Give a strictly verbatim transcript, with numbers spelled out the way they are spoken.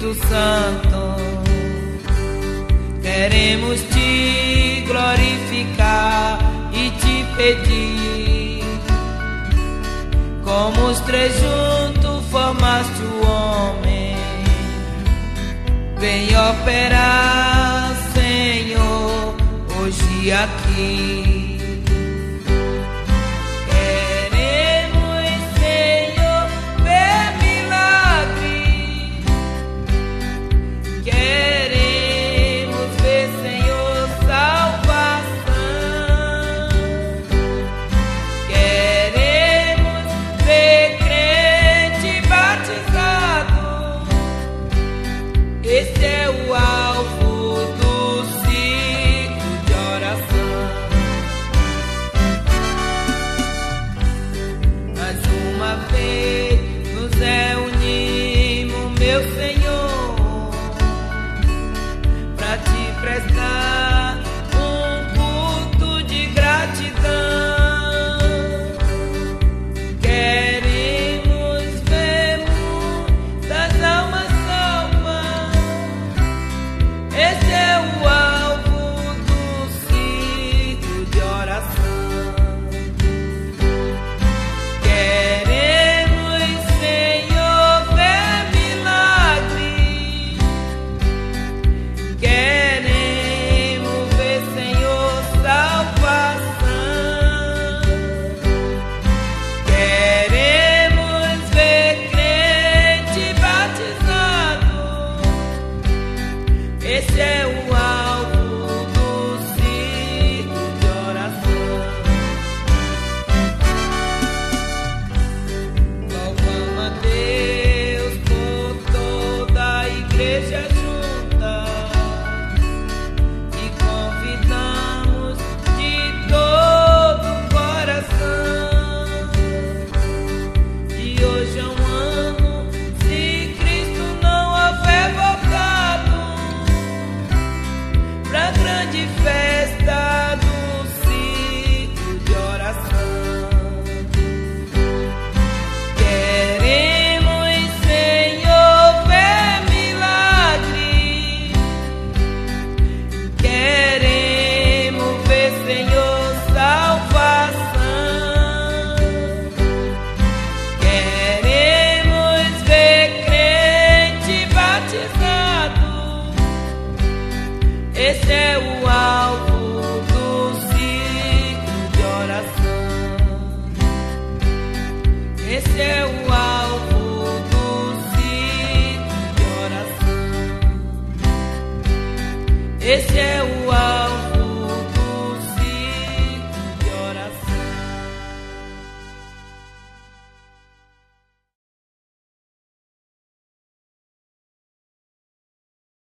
Espírito Santo, queremos te glorificar e te pedir. Como os três juntos formaste o homem, vem operar, Senhor, hoje aqui. Esse é o alvo do ciclo de oração. Mais uma vez nos reunimos, meu Senhor, para te prestar um culto de gratidão. Queremos ver muitas almas. Esse é o alvo do ciclo de oração. Queremos, Senhor, ver milagre. Queremos ver, Senhor, salvação. Queremos ver crente batizado. Esse é o alvo do ciclo de oração. Louvamos a Deus por toda a igreja junta e convidamos de todo o coração. De hoje a um ano, se Cristo não houver voltado, pra grande festa do ciclo de oração. Queremos, Senhor, ver milagre. Queremos ver, Senhor, salvação. Queremos ver crente batizado. Esse é o alvo do ciclo de oração. Esse é o alvo do ciclo de oração. Esse é o alvo.